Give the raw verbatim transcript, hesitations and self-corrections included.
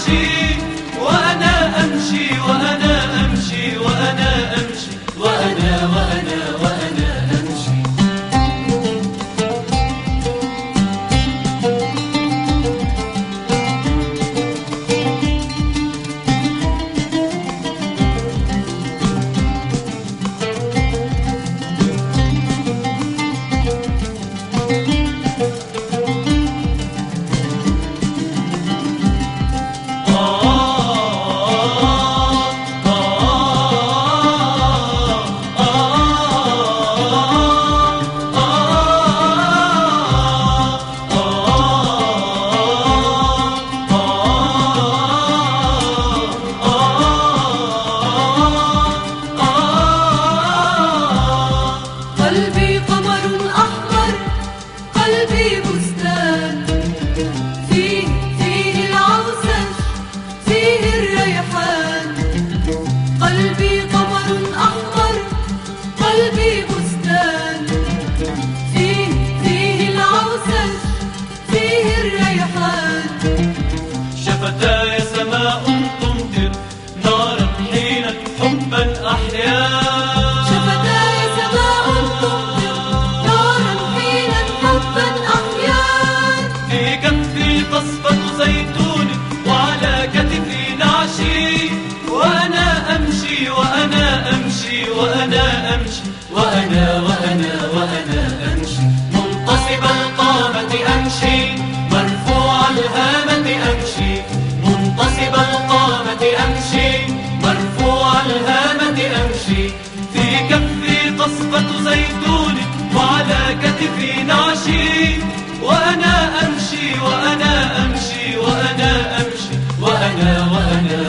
نعشي وأنا أمشي وأنا أمشي وأنا أمشي وأنا وأنا وأنا أمشي. قلبي قمر أحمر، قلبي بستان، فيه فيه العوسج، فيه الريحان. قلبي قمر أحمر، قلبي بستان، فيه فيه العوسج، فيه الريحان. شفتاي سماء تمطر نارا حينا حبا أحيا. وأنا أمشي وأنا أمشي وأنا أمشي وأنا وأنا وأنا أمشي. منتصب القامة أمشي، مرفوع الهامة أمشي. منتصب القامة أمشي، مرفوع الهامة أمشي. في كفي قصبة زيتون وعلى كتفي نعشي. وأنا أمشي وأنا أمشي وأنا أمشي وأنا وأنا